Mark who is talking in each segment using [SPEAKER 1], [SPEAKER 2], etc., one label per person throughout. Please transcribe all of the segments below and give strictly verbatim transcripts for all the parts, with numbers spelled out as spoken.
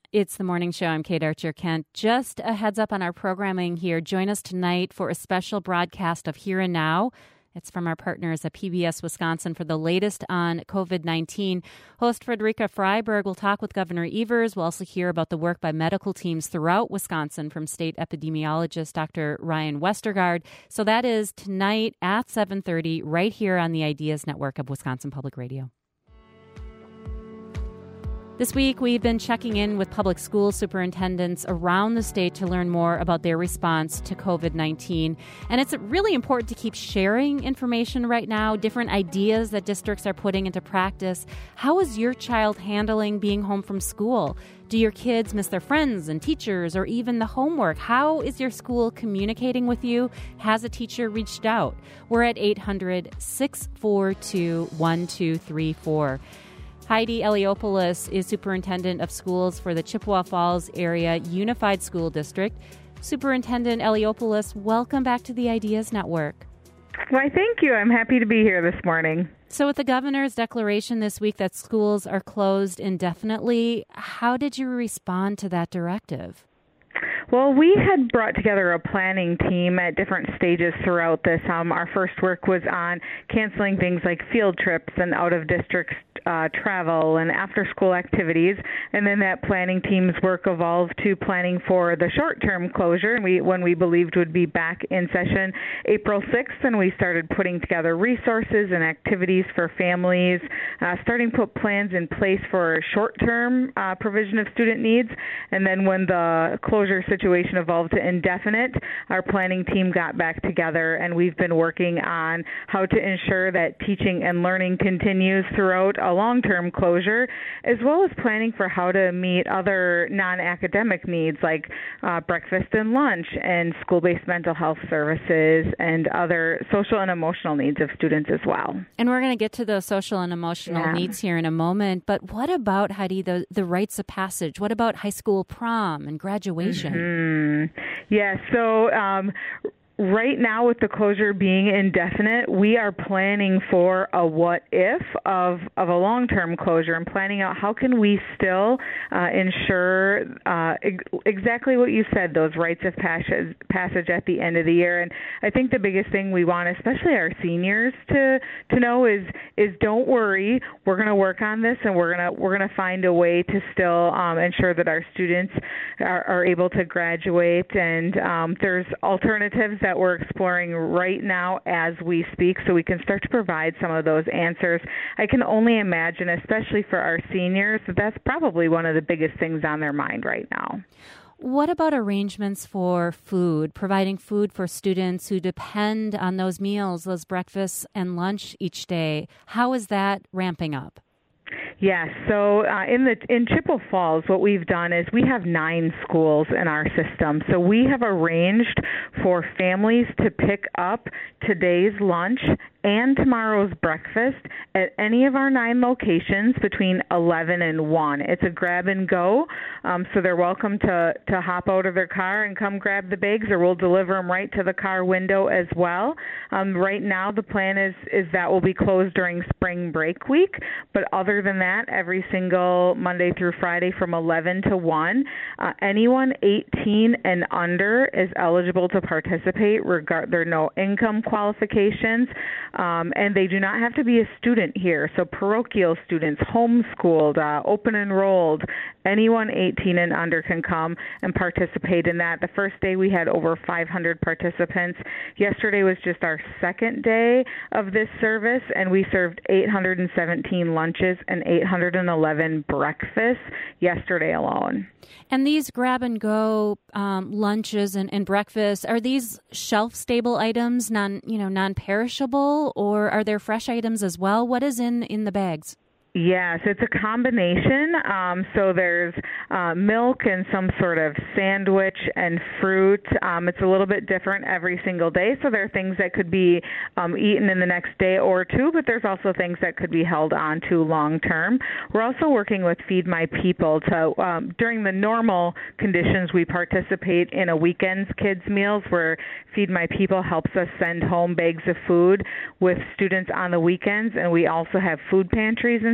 [SPEAKER 1] It's the morning show. I'm Kate Archer-Kent. Just a heads up on our programming here. Join us tonight for a special broadcast of Here and Now. It's from our partners at P B S Wisconsin for the latest on covid nineteen. Host Frederica Freiberg will talk with Governor Evers. We'll also hear about the work by medical teams throughout Wisconsin from state epidemiologist Doctor Ryan Westergaard. So that is tonight at seven thirty right here on the Ideas Network of Wisconsin Public Radio. This week, we've been checking in with public school superintendents around the state to learn more about their response to covid nineteen. And it's really important to keep sharing information right now, different ideas that districts are putting into practice. How is your child handling being home from school? Do your kids miss their friends and teachers or even the homework? How is your school communicating with you? Has a teacher reached out? We're at eight hundred, six four two, one two three four. Heidi Eliopoulos is superintendent of schools for the Chippewa Falls Area Unified School District. Superintendent Eliopoulos, welcome back to the Ideas Network.
[SPEAKER 2] Why, thank you. I'm happy to be here this morning.
[SPEAKER 1] So with the governor's declaration this week that schools are closed indefinitely, how did you respond to that directive?
[SPEAKER 2] Well, we had brought together a planning team at different stages throughout this. Um, our first work was on canceling things like field trips and out-of-district uh, travel and after-school activities. And then that planning team's work evolved to planning for the short-term closure, and we, when we believed would be back in session April sixth. And we started putting together resources and activities for families, uh, starting to put plans in place for short-term uh, provision of student needs. And then when the closure situation evolved to indefinite, our planning team got back together, and we've been working on how to ensure that teaching and learning continues throughout a long-term closure, as well as planning for how to meet other non-academic needs like uh, breakfast and lunch and school-based mental health services and other social and emotional needs of students as well.
[SPEAKER 1] And we're going to get to those social and emotional
[SPEAKER 2] yeah. needs
[SPEAKER 1] here in a moment, but what about, Heidi, the, the rites of passage? What about high school prom and graduation?
[SPEAKER 2] Mm, yeah, so um, right now with the closure being indefinite, we are planning for a what if of, of a long-term closure and planning out how can we still uh, ensure uh, ex- exactly what you said, those rites of passage, passage at the end of the year. And I think the biggest thing we want, especially our seniors, to to know is is don't worry, we're going to work on this, and we're going to we're going to find a way to still um, ensure that our students are, are able to graduate. And um, there's alternatives that we're exploring right now as we speak, so we can start to provide some of those answers. I can only imagine, especially for our seniors, that that's probably one of the biggest things on their mind right now.
[SPEAKER 1] What about arrangements for food, providing food for students who depend on those meals, those breakfasts and lunch each day? How is that ramping up?
[SPEAKER 2] Yes. So uh, in the in Chippewa Falls, what we've done is we have nine schools in our system. So we have arranged for families to pick up today's lunch and tomorrow's breakfast at any of our nine locations between eleven and one. It's a grab and go, um, so they're welcome to, to hop out of their car and come grab the bags, or we'll deliver them right to the car window as well. Um, right now, the plan is, is that will be closed during spring break week, but other than that, every single Monday through Friday from eleven to one, uh, anyone eighteen and under is eligible to participate. Regard there are no income qualifications. Um, and they do not have to be a student here. So parochial students, homeschooled, uh, open enrolled, anyone eighteen and under can come and participate in that. The first day we had over five hundred participants. Yesterday was just our second day of this service, and we served eight hundred seventeen lunches and eight hundred eleven breakfasts yesterday alone.
[SPEAKER 1] And these grab and go um, lunches and, and breakfasts, are these shelf stable items, non you know non-perishable, or are there fresh items as well? What is in, in the bags?
[SPEAKER 2] Yes, it's a combination. Um, so there's uh, milk and some sort of sandwich and fruit. Um, it's a little bit different every single day. So there are things that could be um, eaten in the next day or two, but there's also things that could be held on to long term. We're also working with Feed My People to, um, during the normal conditions, we participate in a weekends kids meals where Feed My People helps us send home bags of food with students on the weekends. And we also have food pantries in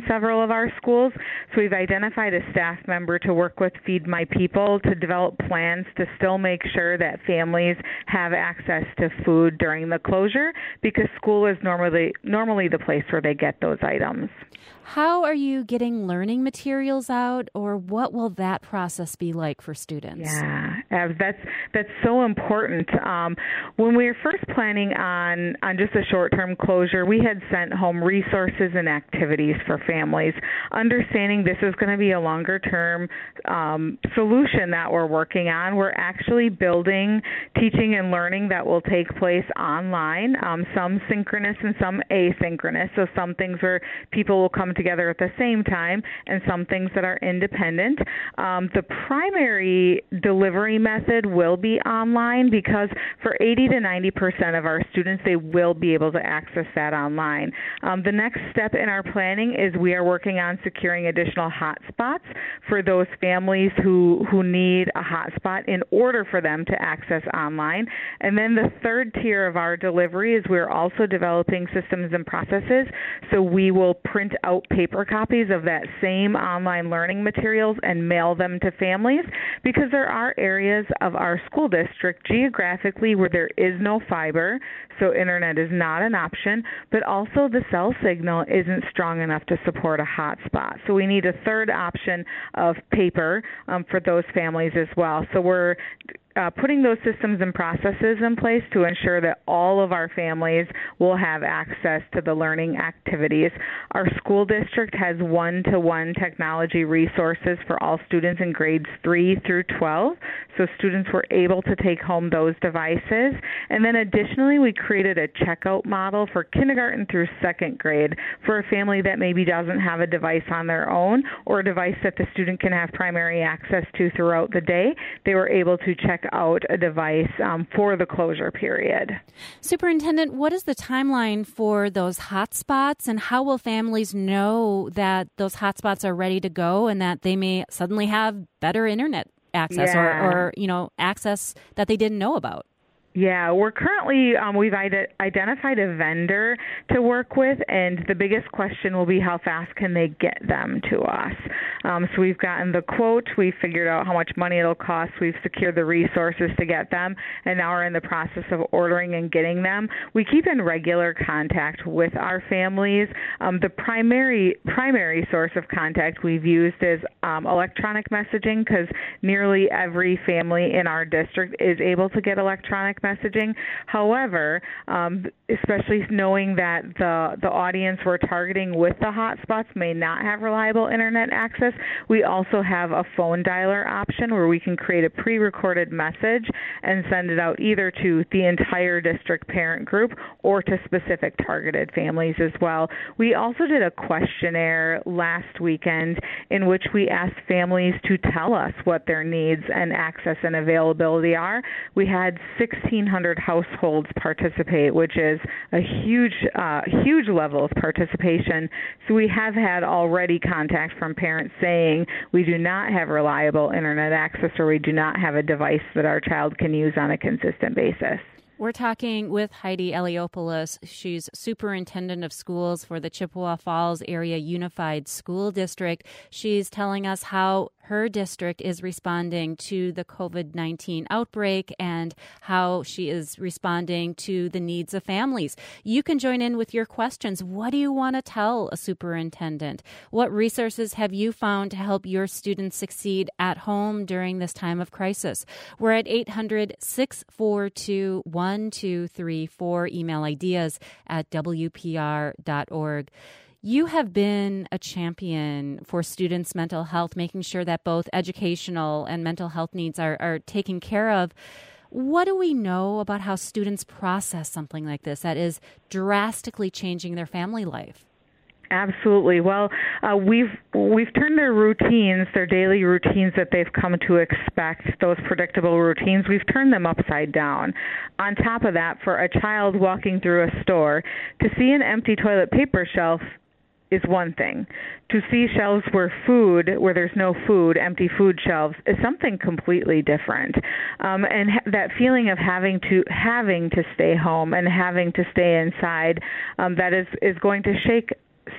[SPEAKER 2] several of our schools. So we've identified a staff member to work with Feed My People to develop plans to still make sure that families have access to food during the closure, because school is normally normally the place where they get those items.
[SPEAKER 1] How are you getting learning materials out, or what will that process be like for students?
[SPEAKER 2] Yeah, that's that's so important. Um, when we were first planning on, on just a short-term closure, we had sent home resources and activities for families, understanding this is going to be a longer-term um, solution that we're working on. We're actually building teaching and learning that will take place online, um, some synchronous and some asynchronous, so some things where people will come together at the same time and some things that are independent. Um, the primary delivery method will be online, because for eighty to ninety percent of our students, they will be able to access that online. Um, the next step in our planning is we are working on securing additional hotspots for those families who, who need a hotspot in order for them to access online. And then the third tier of our delivery is we're also developing systems and processes, so we will print out paper copies of that same online learning materials and mail them to families, because there are areas of our school district geographically where there is no fiber, so internet is not an option, but also the cell signal isn't strong enough to support a hotspot. So we need a third option of paper um, for those families as well. So we're Uh, putting those systems and processes in place to ensure that all of our families will have access to the learning activities. Our school district has one-to-one technology resources for all students in grades three through twelve, so students were able to take home those devices. And then additionally, we created a checkout model for kindergarten through second grade for a family that maybe doesn't have a device on their own, or a device that the student can have primary access to throughout the day. They were able to check out a device um, for the closure period.
[SPEAKER 1] Superintendent, what is the timeline for those hotspots, and how will families know that those hotspots are ready to go and that they may suddenly have better internet access
[SPEAKER 2] yeah.
[SPEAKER 1] or, or, you know, access that they didn't know about?
[SPEAKER 2] Yeah, we're currently, um, we've ide- identified a vendor to work with, and the biggest question will be how fast can they get them to us. Um, so we've gotten the quote, we've figured out how much money it'll cost, we've secured the resources to get them, and now we're in the process of ordering and getting them. We keep in regular contact with our families. Um, the primary primary source of contact we've used is um, electronic messaging, because nearly every family in our district is able to get electronic messaging. However, um, especially knowing that the the audience we're targeting with the hotspots may not have reliable internet access, we also have a phone dialer option where we can create a pre-recorded message and send it out either to the entire district parent group or to specific targeted families as well. We also did a questionnaire last weekend in which we asked families to tell us what their needs and access and availability are. We had sixteen hundred households participate, which is a huge, uh, huge level of participation. So we have had already contact from parents saying we do not have reliable internet access, or we do not have a device that our child can use on a consistent basis.
[SPEAKER 1] We're talking with Heidi Eliopoulos. She's superintendent of schools for the Chippewa Falls Area Unified School District. She's telling us how her district is responding to the covid nineteen outbreak and how she is responding to the needs of families. You can join in with your questions. What do you want to tell a superintendent? What resources have you found to help your students succeed at home during this time of crisis? We're at eight hundred, six four two, one two three four. Email ideas at w p r dot org. You have been a champion for students' mental health, making sure that both educational and mental health needs are, are taken care of. What do we know about how students process something like this that is drastically changing their family life?
[SPEAKER 2] Absolutely. Well, uh, we've we've turned their routines, their daily routines that they've come to expect, those predictable routines, we've turned them upside down. On top of that, for a child walking through a store, to see an empty toilet paper shelf is one thing. To see shelves where food, where there's no food, empty food shelves, is something completely different. Um, and ha- that feeling of having to having to stay home and having to stay inside, um, that is, is going to shake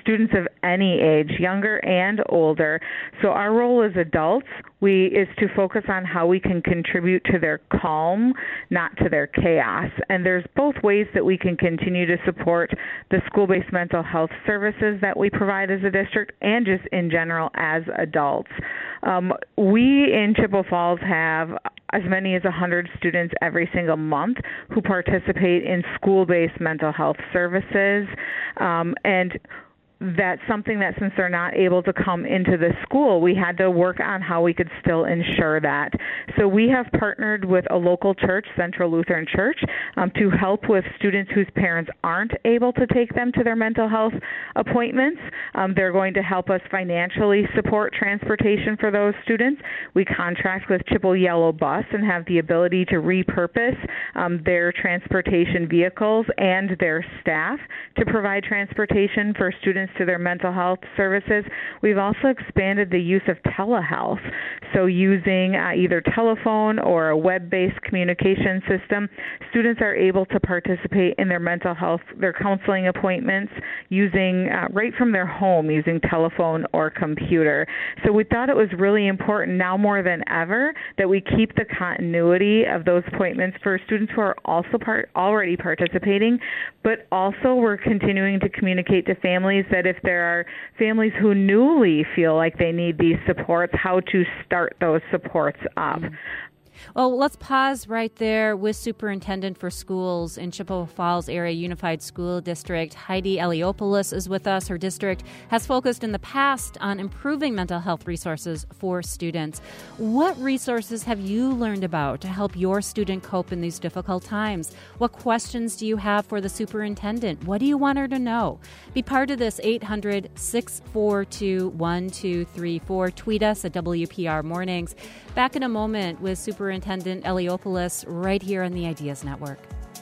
[SPEAKER 2] students of any age, younger and older. So our role as adults we is to focus on how we can contribute to their calm, not to their chaos. And there's both ways that we can continue to support the school-based mental health services that we provide as a district and just in general as adults. Um, we in Chippewa Falls have as many as one hundred students every single month who participate in school-based mental health services. Um, and that's something that since they're not able to come into the school, we had to work on how we could still ensure that. So we have partnered with a local church, Central Lutheran Church, um, to help with students whose parents aren't able to take them to their mental health appointments. Um, they're going to help us financially support transportation for those students. We contract with Chippewa Yellow Bus and have the ability to repurpose um, their transportation vehicles and their staff to provide transportation for students to their mental health services. We've also expanded the use of telehealth, so using uh, either telephone or a web-based communication system, students are able to participate in their mental health, their counseling appointments using uh, right from their home using telephone or computer. So we thought it was really important now more than ever that we keep the continuity of those appointments for students who are also part, already participating, but also we're continuing to communicate to families that if there are families who newly feel like they need these supports, how to start those supports up.
[SPEAKER 1] Mm-hmm. Well, let's pause right there with Superintendent for Schools in Chippewa Falls Area Unified School District. Heidi Eliopoulos is with us. Her district has focused in the past on improving mental health resources for students. What resources have you learned about to help your student cope in these difficult times? What questions do you have for the superintendent? What do you want her to know? Be part of this. Eight hundred, six four two, one two three four. Tweet us at W P R Mornings. Back in a moment with Superintendent Eliopoulos right here on the Ideas Network.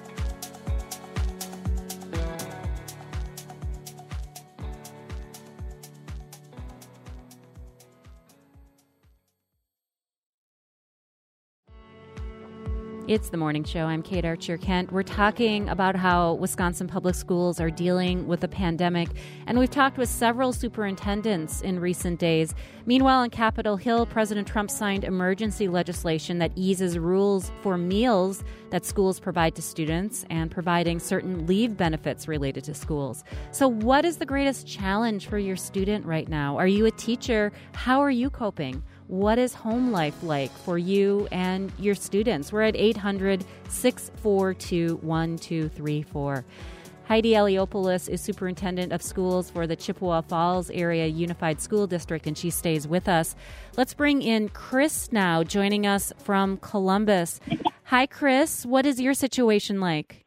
[SPEAKER 1] It's the morning show. I'm Kate Archer-Kent. We're talking about how Wisconsin public schools are dealing with the pandemic, and we've talked with several superintendents in recent days. Meanwhile, on Capitol Hill, President Trump signed emergency legislation that eases rules for meals that schools provide to students and providing certain leave benefits related to schools. So what is the greatest challenge for your student right now? Are you a teacher? How are you coping? What is home life like for you and your students? We're at eight hundred, six four two, one two three four. Heidi Eliopoulos is Superintendent of Schools for the Chippewa Falls Area Unified School District, and she stays with us. Let's bring in Chris now, joining us from Columbus. Hi, Chris. What is your situation like?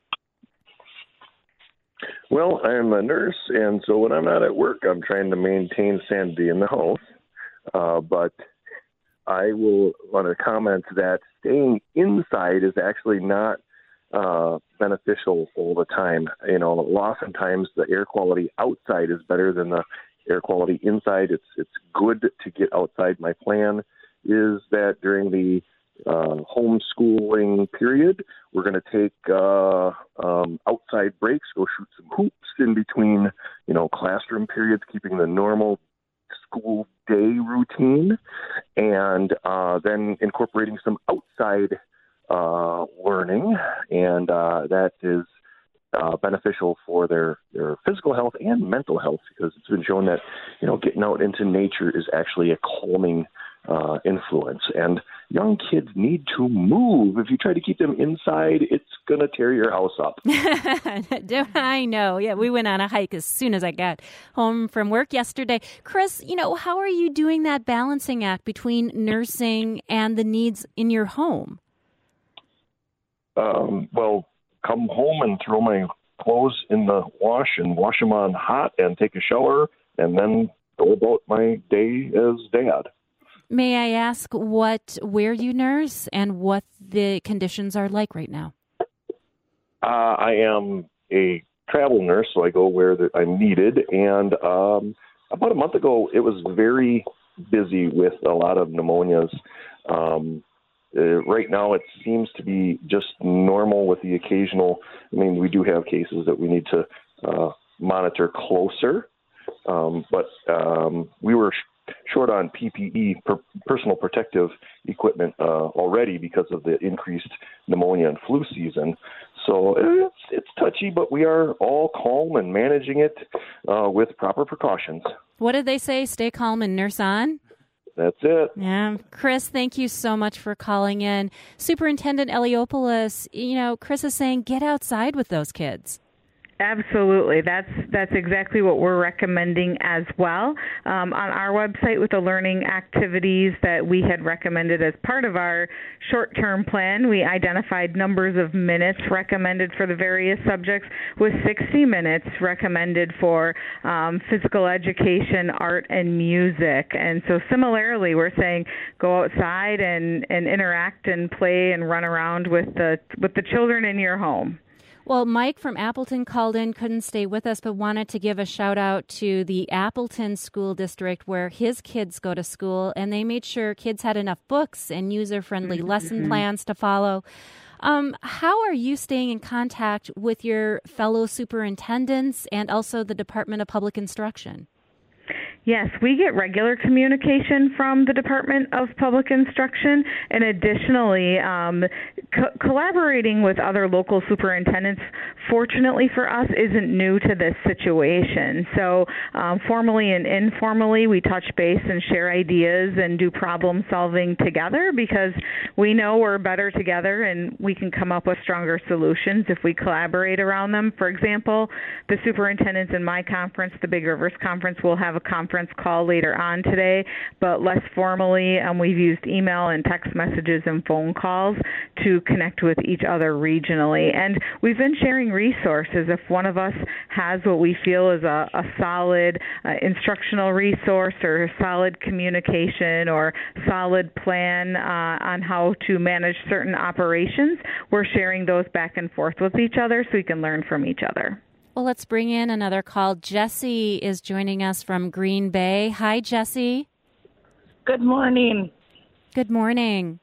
[SPEAKER 3] Well, I'm a nurse, and so when I'm not at work, I'm trying to maintain sanity in the house. Uh, but I will want to comment that staying inside is actually not uh, beneficial all the time. You know, oftentimes the air quality outside is better than the air quality inside. It's it's good to get outside. My plan is that during the uh, homeschooling period, we're going to take uh, um, outside breaks, go shoot some hoops in between, you know, classroom periods, keeping the normal school day routine, and uh, then incorporating some outside uh, learning, and uh, that is uh, beneficial for their, their physical health and mental health, because it's been shown that, you know, getting out into nature is actually a calming uh, influence. And young kids need to move. If you try to keep them inside, it's going to tear your house up.
[SPEAKER 1] Do I know? Yeah, we went on a hike as soon as I got home from work yesterday. Chris, you know, how are you doing that balancing act between nursing and the needs in your home?
[SPEAKER 3] Um, well, come home and throw my clothes in the wash and wash them on hot and take a shower and then go about my day as dad.
[SPEAKER 1] May I ask what, where you nurse and what the conditions are like right now?
[SPEAKER 3] Uh, I am a travel nurse, so I go where the, I'm needed. And um, about a month ago, it was very busy with a lot of pneumonias. Um, uh, right now, it seems to be just normal with the occasional. I mean, we do have cases that we need to uh, monitor closer. Um, but um, we were sh- short on P P E, per- personal protective equipment, uh, already because of the increased pneumonia and flu season. So it's, it's touchy, but we are all calm and managing it uh, with proper precautions.
[SPEAKER 1] What did they say? Stay calm and nurse on?
[SPEAKER 3] That's it.
[SPEAKER 1] Yeah. Chris, thank you so much for calling in. Superintendent Eliopoulos, you know, Chris is saying get outside with those kids.
[SPEAKER 2] Absolutely. That's that's exactly what we're recommending as well. Um, on our website with the learning activities that we had recommended as part of our short-term plan, we identified numbers of minutes recommended for the various subjects, with sixty minutes recommended for um, physical education, art, and music. And so similarly, we're saying go outside and, and interact and play and run around with the with the children in your home.
[SPEAKER 1] Well, Mike from Appleton called in, couldn't stay with us, but wanted to give a shout out to the Appleton School District where his kids go to school, and they made sure kids had enough books and user-friendly mm-hmm. lesson plans to follow. Um, how are you staying in contact with your fellow superintendents and also the Department of Public Instruction?
[SPEAKER 2] Yes, we get regular communication from the Department of Public Instruction, and additionally, um, co- collaborating with other local superintendents, fortunately for us, isn't new to this situation. So um, formally and informally, we touch base and share ideas and do problem solving together, because we know we're better together and we can come up with stronger solutions if we collaborate around them. For example, the superintendents in my conference, the Big Rivers Conference, will have a conference call later on today, but less formally, um, we've used email and text messages and phone calls to connect with each other regionally. And we've been sharing resources. If one of us has what we feel is a, a solid uh, instructional resource or a solid communication or solid plan uh, on how to manage certain operations, we're sharing those back and forth with each other so we can learn from each other.
[SPEAKER 1] Well, let's bring in another call. Jesse is joining us from Green Bay. Hi, Jesse.
[SPEAKER 4] Good morning.
[SPEAKER 1] Good morning.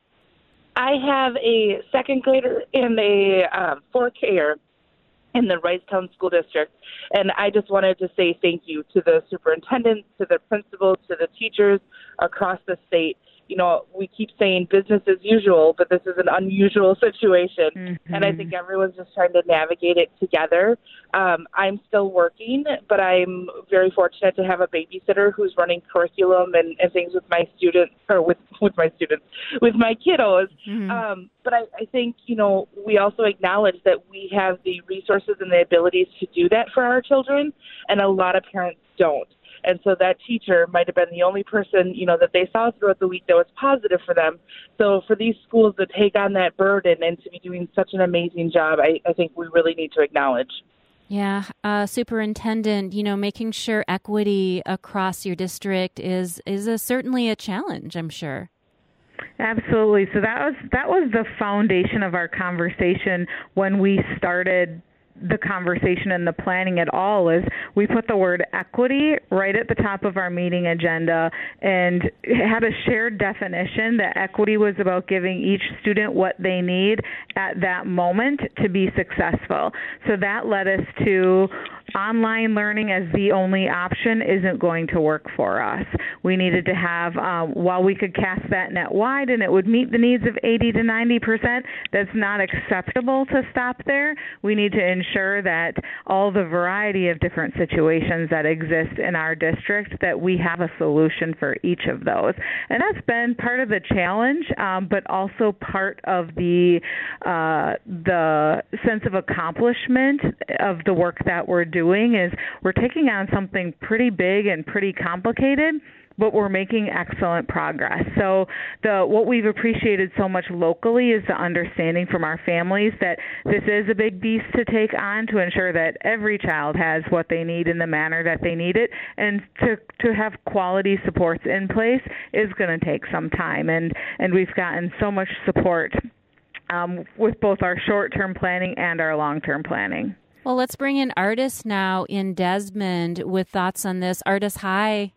[SPEAKER 4] I have a second grader and a um, fourth grader in the Ricetown School District, and I just wanted to say thank you to the superintendents, to the principals, to the teachers across the state. You know, we keep saying business as usual, but this is an unusual situation, mm-hmm. and I think everyone's just trying to navigate it together. Um, I'm still working, but I'm very fortunate to have a babysitter who's running curriculum and, and things with my students, or with, with my students, with my kiddos. Mm-hmm. Um, but I, I think, you know, we also acknowledge that we have the resources and the abilities to do that for our children, and a lot of parents don't. And so that teacher might have been the only person, you know, that they saw throughout the week that was positive for them. So for these schools to take on that burden and to be doing such an amazing job, I, I think we really need to acknowledge.
[SPEAKER 1] Yeah, uh, Superintendent, you know, making sure equity across your district is is a, certainly a challenge, I'm sure.
[SPEAKER 2] Absolutely. So that was that was the foundation of our conversation when we started the conversation and the planning at all. Is we put the word equity right at the top of our meeting agenda and had a shared definition that equity was about giving each student what they need at that moment to be successful. So that led us to online learning as the only option isn't going to work for us. We needed to have, um, while we could cast that net wide and it would meet the needs of eighty to ninety percent, that's not acceptable to stop there. We need to ensure that all the variety of different situations that exist in our district, that we have a solution for each of those. And that's been part of the challenge, um, but also part of the uh, the sense of accomplishment of the work that we're doing. Is we're taking on something pretty big and pretty complicated, but we're making excellent progress. So the what we've appreciated so much locally is the understanding from our families that this is a big beast to take on, to ensure that every child has what they need in the manner that they need it, and to to have quality supports in place is going to take some time. And, and we've gotten so much support um, with both our short-term planning and our long-term planning.
[SPEAKER 1] Well, let's bring in Artis now in Desmond with thoughts on this. Artis, hi.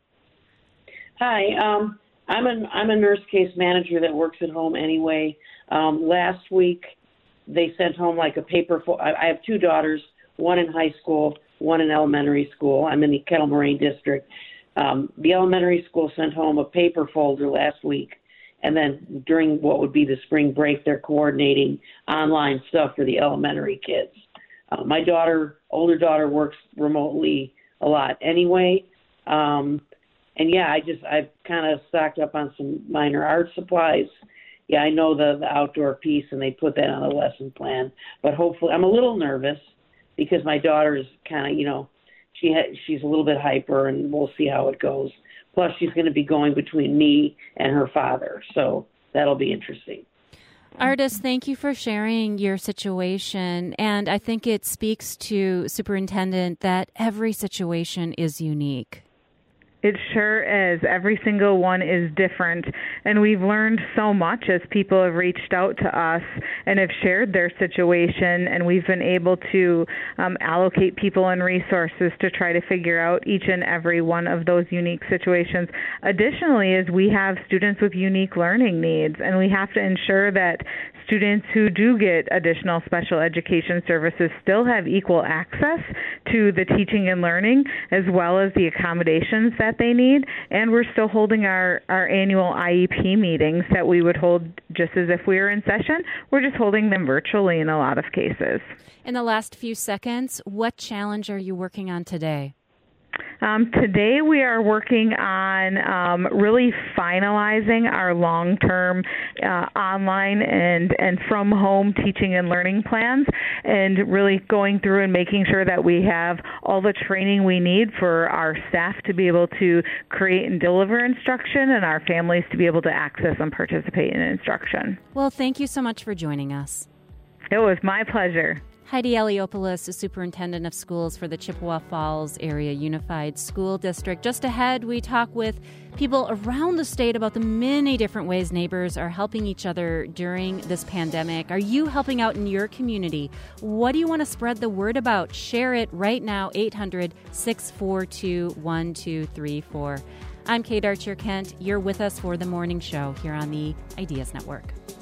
[SPEAKER 5] Hi, um, I'm a I'm a nurse case manager that works at home anyway. Um, last week, they sent home like a paper. Fo- I, I have two daughters, one in high school one in elementary school. I'm in the Kettle Moraine district. Um, the elementary school sent home a paper folder last week, and then during what would be the spring break, they're coordinating online stuff for the elementary kids. Uh, my daughter, older daughter, works remotely a lot anyway. Um, and yeah, I just, I've kind of stocked up on some minor art supplies. Yeah, I know the, the outdoor piece, and they put that on the lesson plan. But hopefully, I'm a little nervous because my daughter is kind of, you know, she ha- she's a little bit hyper, and we'll see how it goes. Plus, she's going to be going between me and her father, so that'll be interesting.
[SPEAKER 1] Ardis, thank you for sharing your situation. And I think it speaks to Superintendent that every situation is unique.
[SPEAKER 2] It sure is. Every single one is different. And we've learned so much as people have reached out to us and have shared their situation. And we've been able to um, allocate people and resources to try to figure out each and every one of those unique situations. Additionally, is we have students with unique learning needs, and we have to ensure that students who do get additional special education services still have equal access to the teaching and learning as well as the accommodations that they need. And we're still holding our, our annual I E P meetings that we would hold just as if we were in session. We're just holding them virtually in a lot of cases.
[SPEAKER 1] In the last few seconds, what challenge are you working on today?
[SPEAKER 2] Um, today we are working on um, really finalizing our long-term uh, online and, and from-home teaching and learning plans, and really going through and making sure that we have all the training we need for our staff to be able to create and deliver instruction, and our families to be able to access and participate in instruction.
[SPEAKER 1] Well, thank you so much for joining us.
[SPEAKER 2] It was my pleasure.
[SPEAKER 1] Heidi Eliopoulos is Superintendent of Schools for the Chippewa Falls Area Unified School District. Just ahead, we talk with people around the state about the many different ways neighbors are helping each other during this pandemic. Are you helping out in your community? What do you want to spread the word about? Share it right now, eight hundred, six four two, one two three four. I'm Kate Archer-Kent. You're with us for the morning show here on the Ideas Network.